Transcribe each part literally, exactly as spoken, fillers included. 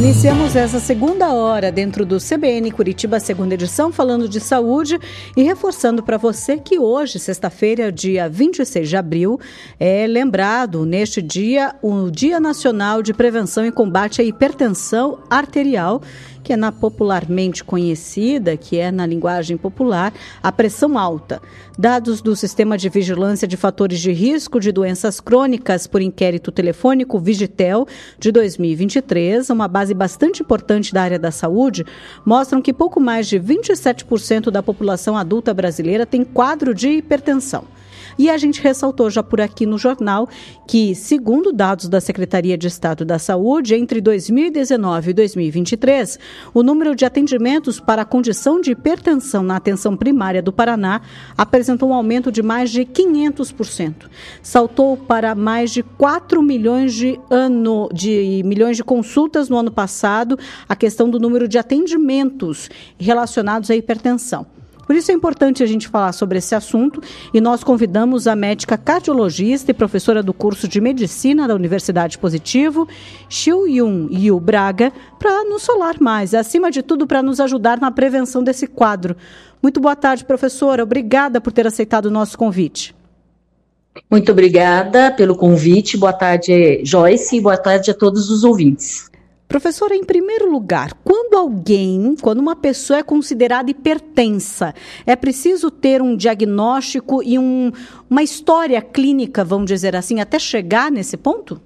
Iniciamos essa segunda hora dentro do C B N Curitiba, segunda edição, falando de saúde e reforçando para você que hoje, sexta-feira, dia vinte e seis de abril, é lembrado neste dia o Dia Nacional de Prevenção e Combate à Hipertensão Arterial, que é na popularmente conhecida, que é na linguagem popular, a pressão alta. Dados do Sistema de Vigilância de Fatores de Risco de Doenças Crônicas por Inquérito Telefônico, Vigitel, de dois mil e vinte e três, uma base bastante importante da área da saúde, mostram que pouco mais de vinte e sete por cento da população adulta brasileira tem quadro de hipertensão. E a gente ressaltou já por aqui no jornal que, segundo dados da Secretaria de Estado da Saúde, entre dois mil e dezenove e dois mil e vinte e três, o número de atendimentos para a condição de hipertensão na atenção primária do Paraná apresentou um aumento de mais de quinhentos por cento. Saltou para mais de quatro milhões de, ano, de, milhões de consultas no ano passado a questão do número de atendimentos relacionados à hipertensão. Por isso é importante a gente falar sobre esse assunto e nós convidamos a médica cardiologista e professora do curso de Medicina da Universidade Positivo, Xiu-Yun Yu Braga, para nos falar mais, acima de tudo para nos ajudar na prevenção desse quadro. Muito boa tarde, professora. Obrigada por ter aceitado o nosso convite. Muito obrigada pelo convite. Boa tarde, Joyce, e boa tarde a todos os ouvintes. Professora, em primeiro lugar, quando alguém, quando uma pessoa é considerada hipertensa, é preciso ter um diagnóstico e um, uma história clínica, vamos dizer assim, até chegar nesse ponto?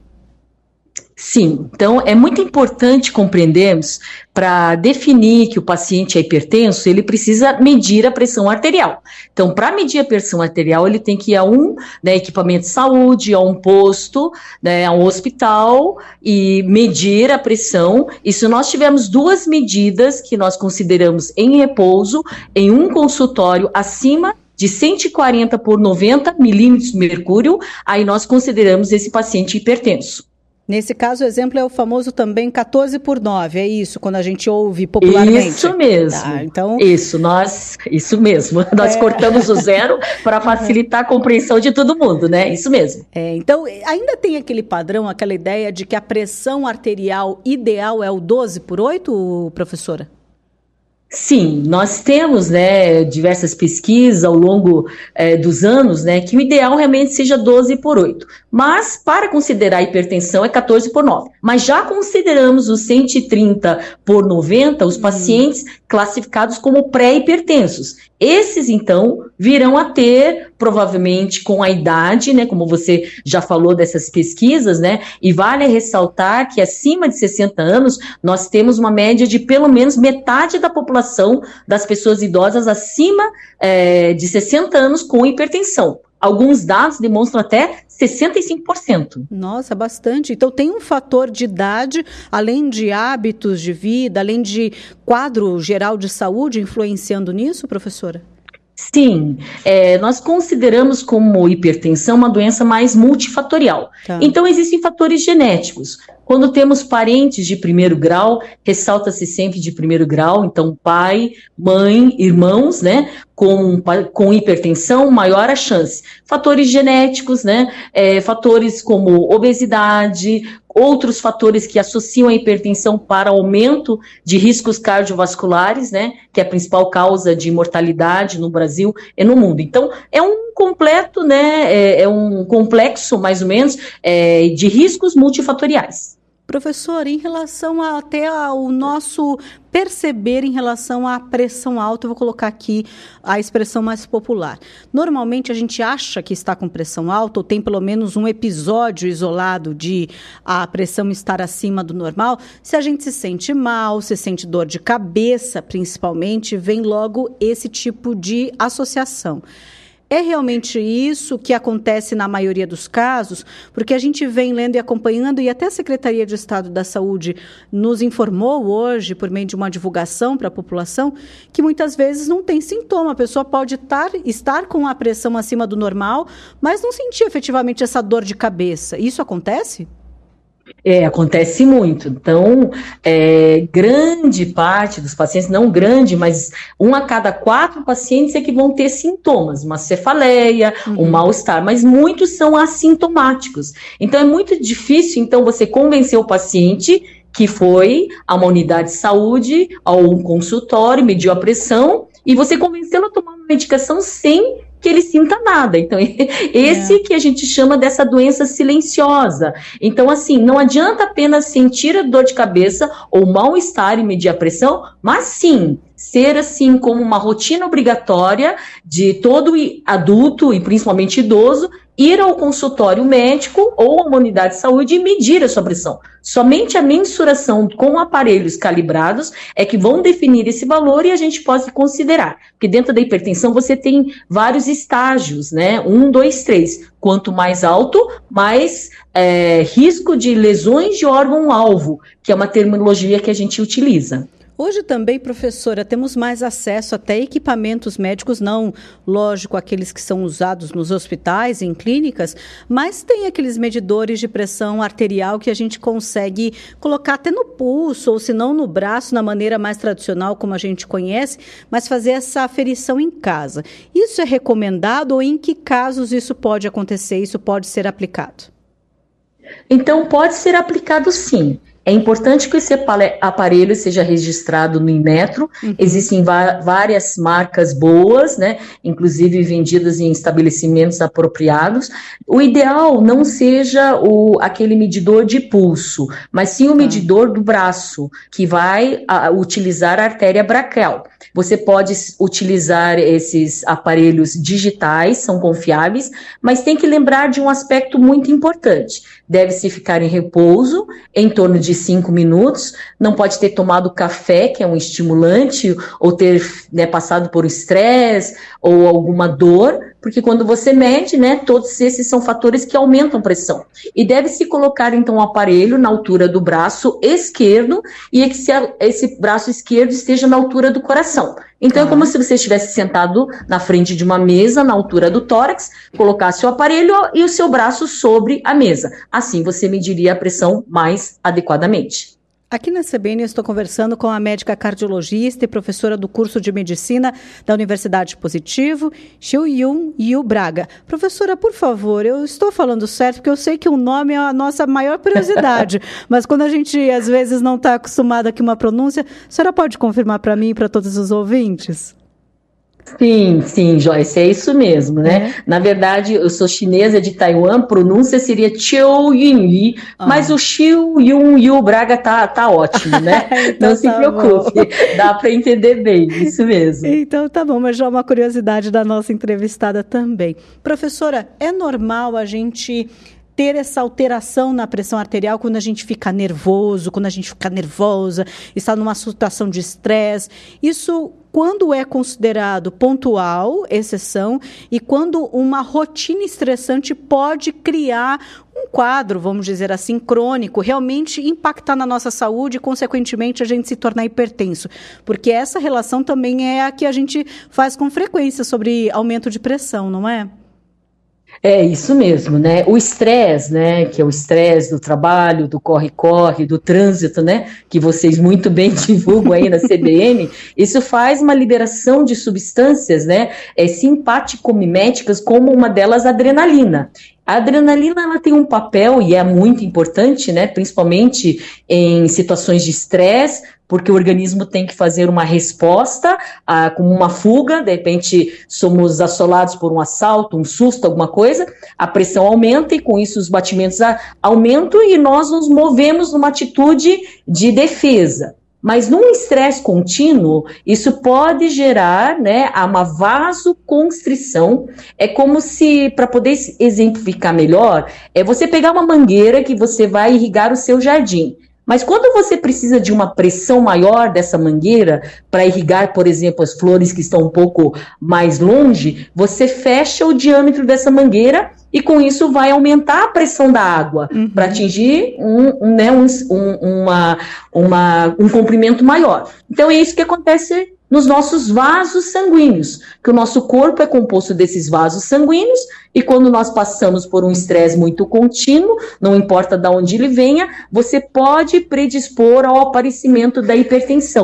Sim, então é muito importante compreendermos, para definir que o paciente é hipertenso, ele precisa medir a pressão arterial. Então, para medir a pressão arterial, ele tem que ir a um né, equipamento de saúde, a um posto, né, a um hospital e medir a pressão. E se nós tivermos duas medidas que nós consideramos em repouso, em um consultório acima de cento e quarenta por noventa milímetros de mercúrio, aí nós consideramos esse paciente hipertenso. Nesse caso, o exemplo é o famoso também quatorze por nove, é isso, quando a gente ouve popularmente? Isso mesmo, tá, então... isso, nós, isso mesmo, nós é... cortamos o zero para facilitar a compreensão de todo mundo, né, isso mesmo. É, então, ainda tem aquele padrão, aquela ideia de que a pressão arterial ideal é o doze por oito, professora? Sim, nós temos né, diversas pesquisas ao longo é, dos anos né, que o ideal realmente seja doze por oito, mas para considerar a hipertensão é quatorze por nove. Mas já consideramos os cento e trinta por noventa os pacientes hum. classificados como pré-hipertensos. Esses, então, virão a ter, provavelmente, com a idade, né, como você já falou dessas pesquisas, né, e vale ressaltar que acima de sessenta anos, nós temos uma média de pelo menos metade da população das pessoas idosas acima é, de sessenta anos com hipertensão. Alguns dados demonstram até sessenta e cinco por cento. Nossa, bastante. Então tem um fator de idade, além de hábitos de vida, além de quadro geral de saúde influenciando nisso, professora? Sim, é, nós consideramos como hipertensão uma doença mais multifatorial. Tá. Então existem fatores genéticos. Quando temos parentes de primeiro grau, ressalta-se sempre de primeiro grau, então pai, mãe, irmãos, né, com, com hipertensão, maior a chance. Fatores genéticos, né, é, fatores como obesidade, outros fatores que associam a hipertensão para aumento de riscos cardiovasculares, né, que é a principal causa de mortalidade no Brasil e no mundo. Então, é um completo, né, é, é um complexo, mais ou menos, é, de riscos multifatoriais. Professor, em relação a, até ao nosso perceber em relação à pressão alta, eu vou colocar aqui a expressão mais popular. Normalmente a gente acha que está com pressão alta ou tem pelo menos um episódio isolado de a pressão estar acima do normal. Se a gente se sente mal, se sente dor de cabeça, principalmente, vem logo esse tipo de associação. É realmente isso que acontece na maioria dos casos? Porque a gente vem lendo e acompanhando, e até a Secretaria de Estado da Saúde nos informou hoje, por meio de uma divulgação para a população, que muitas vezes não tem sintoma. A pessoa pode tar, estar com a pressão acima do normal, mas não sentir efetivamente essa dor de cabeça. Isso acontece? É, acontece muito. Então, é, grande parte dos pacientes, não grande, mas um a cada quatro pacientes é que vão ter sintomas, uma cefaleia, uhum. um mal-estar, mas muitos são assintomáticos. Então, é muito difícil, então, você convencer o paciente que foi a uma unidade de saúde, a um consultório, mediu a pressão, e você convenceu a tomar uma medicação sem que ele sinta nada. Então, esse é. que a gente chama dessa doença silenciosa. Então, assim, não adianta apenas sentir a dor de cabeça ou mal-estar e medir a pressão, mas sim, ser assim como uma rotina obrigatória de todo adulto, e principalmente idoso, ir ao consultório médico ou a uma unidade de saúde e medir a sua pressão. Somente a mensuração com aparelhos calibrados é que vão definir esse valor e a gente pode considerar. Porque dentro da hipertensão você tem vários estágios, né? Um, dois, três. Quanto mais alto, mais é, risco de lesões de órgão-alvo, que é uma terminologia que a gente utiliza. Hoje também, professora, temos mais acesso até equipamentos médicos, não, lógico, aqueles que são usados nos hospitais, em clínicas, mas tem aqueles medidores de pressão arterial que a gente consegue colocar até no pulso, ou se não no braço, na maneira mais tradicional, como a gente conhece, mas fazer essa aferição em casa. Isso é recomendado ou em que casos isso pode acontecer, isso pode ser aplicado? Então, pode ser aplicado sim. É importante que esse aparelho seja registrado no Inmetro. Uhum. Existem várias marcas boas, né, inclusive vendidas em estabelecimentos apropriados. O ideal não seja o, aquele medidor de pulso, mas sim o medidor do braço, que vai a, utilizar a artéria braquial. Você pode utilizar esses aparelhos digitais, são confiáveis, mas tem que lembrar de um aspecto muito importante. Deve-se ficar em repouso, em torno de cinco minutos, não pode ter tomado café, que é um estimulante, ou ter, né, passado por estresse ou alguma dor, porque quando você mede, né, todos esses são fatores que aumentam a pressão. E deve-se colocar, então, o aparelho na altura do braço esquerdo e que esse braço esquerdo esteja na altura do coração. Então, ah. é como se você estivesse sentado na frente de uma mesa, na altura do tórax, colocasse o aparelho e o seu braço sobre a mesa. Assim, você mediria a pressão mais adequadamente. Aqui na C B N eu estou conversando com a médica cardiologista e professora do curso de medicina da Universidade Positivo, Xiu-Yun Yu Braga. Professora, por favor, eu estou falando certo porque eu sei que o nome é a nossa maior curiosidade, mas quando a gente às vezes não está acostumada com uma pronúncia, a senhora pode confirmar para mim e para todos os ouvintes? Sim, sim, Joyce, é isso mesmo, né? É. Na verdade, eu sou chinesa de Taiwan, pronúncia seria Chiu Yun Yi, ah. mas o Xiu Yun Yu Braga tá, tá ótimo, né? Então, não se tá preocupe, bom. Dá para entender bem, isso mesmo. Então tá bom, mas já uma curiosidade da nossa entrevistada também. Professora, é normal a gente ter essa alteração na pressão arterial quando a gente fica nervoso, quando a gente fica nervosa, está numa situação de estresse? Isso quando é considerado pontual, exceção, e quando uma rotina estressante pode criar um quadro, vamos dizer assim, crônico, realmente impactar na nossa saúde e, consequentemente, a gente se tornar hipertenso. Porque essa relação também é a que a gente faz com frequência sobre aumento de pressão, não é? É isso mesmo, né? O estresse, né? Que é o estresse do trabalho, do corre-corre, do trânsito, né? Que vocês muito bem divulgam aí na C B N. Isso faz uma liberação de substâncias, né? É, simpaticomiméticas, como uma delas, a adrenalina. A adrenalina, ela tem um papel, e é muito importante, né? Principalmente em situações de estresse, porque o organismo tem que fazer uma resposta, ah, como uma fuga, de repente somos assolados por um assalto, um susto, alguma coisa, a pressão aumenta e com isso os batimentos a, aumentam e nós nos movemos numa atitude de defesa. Mas num estresse contínuo, isso pode gerar, né, uma vasoconstrição. É como se, para poder exemplificar melhor, é você pegar uma mangueira que você vai irrigar o seu jardim. Mas quando você precisa de uma pressão maior dessa mangueira para irrigar, por exemplo, as flores que estão um pouco mais longe, você fecha o diâmetro dessa mangueira e com isso vai aumentar a pressão da água, uhum, para atingir um, um, né, um, um, uma, uma, um comprimento maior. Então é isso que acontece nos nossos vasos sanguíneos, que o nosso corpo é composto desses vasos sanguíneos, e quando nós passamos por um estresse muito contínuo, não importa de onde ele venha, você pode predispor ao aparecimento da hipertensão.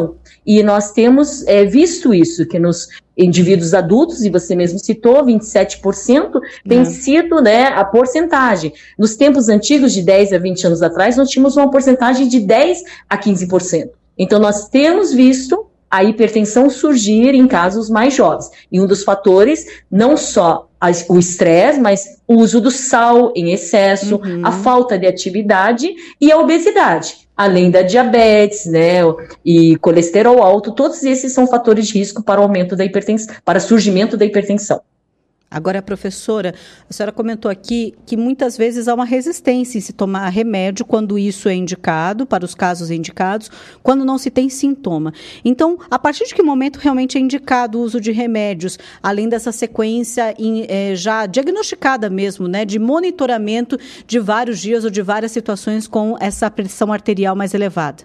E nós temos é, visto isso, que nos indivíduos adultos, e você mesmo citou, vinte e sete por cento tem é. sido, né, a porcentagem. Nos tempos antigos, de dez a vinte anos atrás, nós tínhamos uma porcentagem de dez a quinze por cento. Então, nós temos visto a hipertensão surgir em casos mais jovens. E um dos fatores, não só as, o estresse, mas o uso do sal em excesso, uhum. a falta de atividade e a obesidade. Além da diabetes, né, e colesterol alto, todos esses são fatores de risco para o aumento da hipertensão, para o surgimento da hipertensão. Agora, professora, a senhora comentou aqui que muitas vezes há uma resistência em se tomar remédio quando isso é indicado, para os casos indicados, quando não se tem sintoma. Então, a partir de que momento realmente é indicado o uso de remédios, além dessa sequência em, é, já diagnosticada mesmo, né, de monitoramento de vários dias ou de várias situações com essa pressão arterial mais elevada?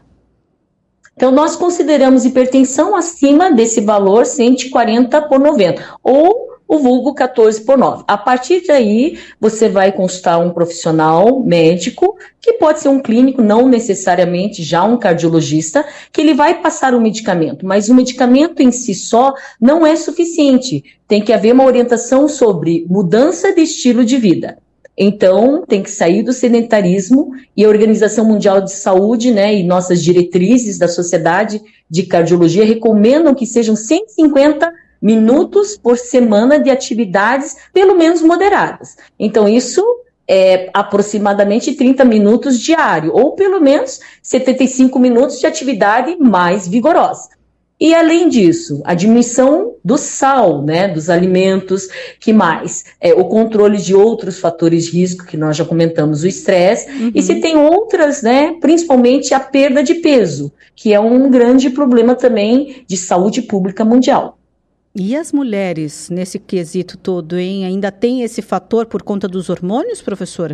Então, nós consideramos hipertensão acima desse valor cento e quarenta por noventa, ou o vulgo quatorze por nove. A partir daí, você vai consultar um profissional médico, que pode ser um clínico, não necessariamente já um cardiologista, que ele vai passar o medicamento, mas o medicamento em si só não é suficiente. Tem que haver uma orientação sobre mudança de estilo de vida. Então, tem que sair do sedentarismo, e a Organização Mundial de Saúde, né, e nossas diretrizes da Sociedade de Cardiologia recomendam que sejam cento e cinquenta minutos por semana de atividades, pelo menos moderadas. Então, isso é aproximadamente trinta minutos diário, ou pelo menos setenta e cinco minutos de atividade mais vigorosa. E, além disso, a diminuição do sal, né, dos alimentos, que mais? É, o controle de outros fatores de risco, que nós já comentamos, o estresse, uhum. e se tem outras, né, principalmente a perda de peso, que é um grande problema também de saúde pública mundial. E as mulheres, nesse quesito todo, hein, ainda tem esse fator por conta dos hormônios, professora?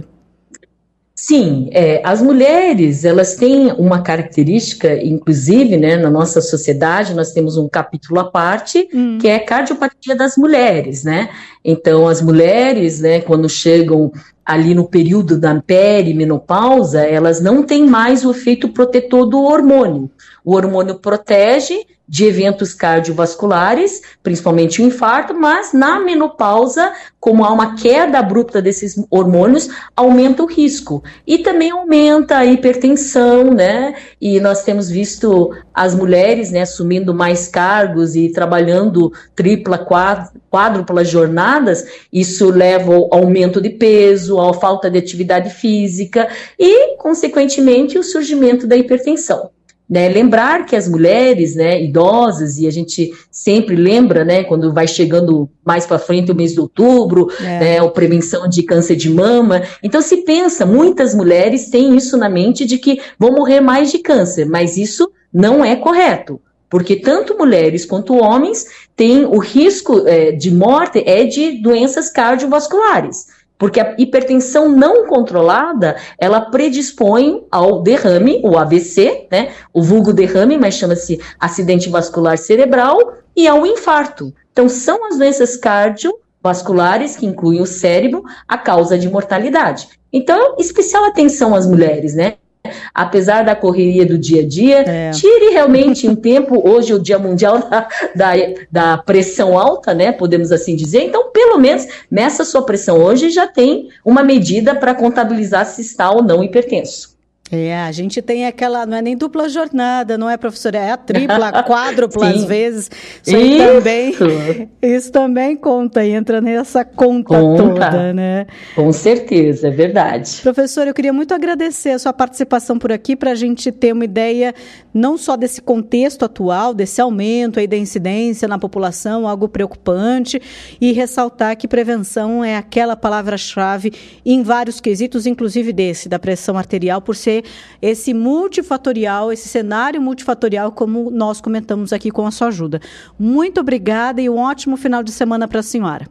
Sim, é, as mulheres, elas têm uma característica, inclusive, né, na nossa sociedade, nós temos um capítulo à parte, hum. que é a cardiopatia das mulheres, né? Então, as mulheres, né, quando chegam ali no período da perimenopausa, elas não têm mais o efeito protetor do hormônio. O hormônio protege de eventos cardiovasculares, principalmente o infarto, mas na menopausa, como há uma queda abrupta desses hormônios, aumenta o risco. E também aumenta a hipertensão, né? E nós temos visto as mulheres, né, assumindo mais cargos e trabalhando tripla, quádrupla jornadas, isso leva ao aumento de peso, à falta de atividade física e, consequentemente, o surgimento da hipertensão. Né, lembrar que as mulheres, né, idosas, e a gente sempre lembra, né, quando vai chegando mais para frente o mês de outubro, é. né, a prevenção de câncer de mama, então se pensa, muitas mulheres têm isso na mente de que vão morrer mais de câncer, mas isso não é correto, porque tanto mulheres quanto homens têm o risco é, de morte é de doenças cardiovasculares. Porque a hipertensão não controlada, ela predispõe ao derrame, o A V C, né, o vulgo derrame, mas chama-se acidente vascular cerebral, e ao infarto. Então, são as doenças cardiovasculares, que incluem o cérebro, a causa de mortalidade. Então, especial atenção às mulheres, né? Apesar da correria do dia a dia, é. tire realmente um tempo, hoje é o Dia Mundial da, da, da Pressão Alta, né, podemos assim dizer, então pelo menos meça sua pressão hoje e já tem uma medida para contabilizar se está ou não hipertenso. É, a gente tem aquela, não é nem dupla jornada, não é, professora? É a tripla, a quádrupla às vezes. Isso, isso. também, isso também conta, entra nessa conta, conta toda, né? Com certeza, é verdade. Professora, eu queria muito agradecer a sua participação por aqui para a gente ter uma ideia não só desse contexto atual, desse aumento aí da incidência na população, algo preocupante, e ressaltar que prevenção é aquela palavra-chave em vários quesitos, inclusive desse, da pressão arterial, por ser esse multifatorial, esse cenário multifatorial, como nós comentamos aqui com a sua ajuda. Muito obrigada e um ótimo final de semana para a senhora.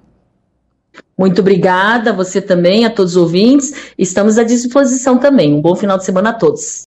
Muito obrigada, você também, a todos os ouvintes. Estamos à disposição também. Um bom final de semana a todos.